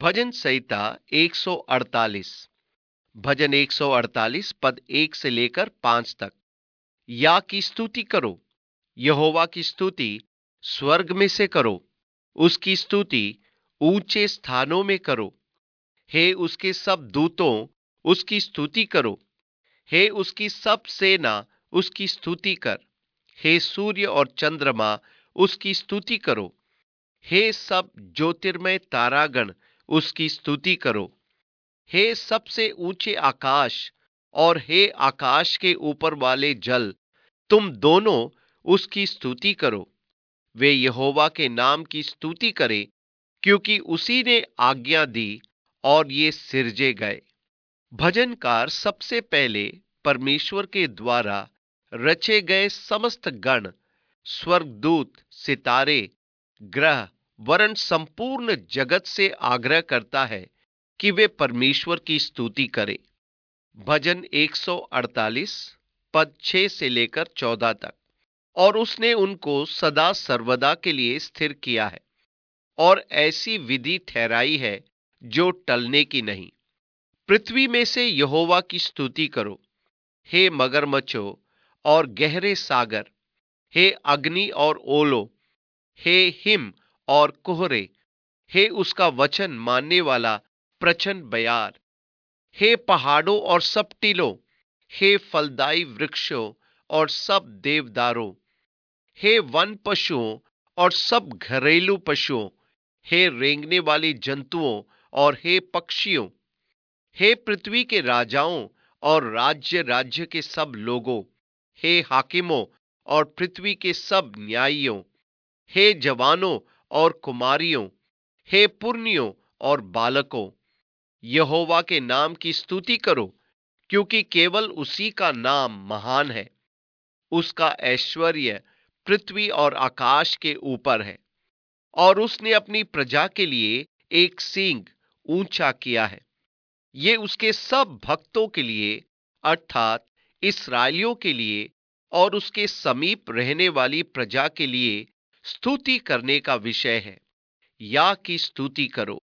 भजन संहिता 148। भजन 148 पद 1 से लेकर 5 तक। या की स्तुति करो, यहोवा की स्तुति स्वर्ग में से करो, उसकी स्तुति ऊंचे स्थानों में करो। हे उसके सब दूतों, उसकी स्तुति करो। हे उसकी सब सेना, उसकी स्तुति कर। हे सूर्य और चंद्रमा, उसकी स्तुति करो। हे सब ज्योतिर्मय तारागण, उसकी स्तुति करो। हे सबसे ऊंचे आकाश और हे आकाश के ऊपर वाले जल, तुम दोनों उसकी स्तुति करो। वे यहोवा के नाम की स्तुति करें, क्योंकि उसी ने आज्ञा दी और ये सिरजे गए। भजनकार सबसे पहले परमेश्वर के द्वारा रचे गए समस्त गण, स्वर्गदूत, सितारे, ग्रह वरन संपूर्ण जगत से आग्रह करता है कि वे परमेश्वर की स्तुति करें। भजन 148 पद 6 से लेकर 14 तक। और उसने उनको सदा सर्वदा के लिए स्थिर किया है और ऐसी विधि ठहराई है जो टलने की नहीं। पृथ्वी में से यहोवा की स्तुति करो। हे मगरमच्छों और गहरे सागर, हे अग्नि और ओलो, हे हिम और कोहरे, हे उसका वचन मानने वाला प्रचंड बयार, हे पहाड़ों और सब टीलों, हे फलदायी वृक्षों और सब देवदारों, हे वन पशुओं और सब घरेलू पशुओं, हे रेंगने वाले जंतुओं और हे पक्षियों, हे पृथ्वी के राजाओं और राज्य राज्य के सब लोगों, हे हाकिमों और पृथ्वी के सब न्यायियों, हे जवानों और कुमारियों, हे पुरनियों और बालकों, यहोवा के नाम की स्तुति करो, क्योंकि केवल उसी का नाम महान है। उसका ऐश्वर्य पृथ्वी और आकाश के ऊपर है, और उसने अपनी प्रजा के लिए एक सींग ऊंचा किया है। ये उसके सब भक्तों के लिए, अर्थात इस्राएलियों के लिए और उसके समीप रहने वाली प्रजा के लिए स्तुति करने का विषय है। या की स्तुति करो।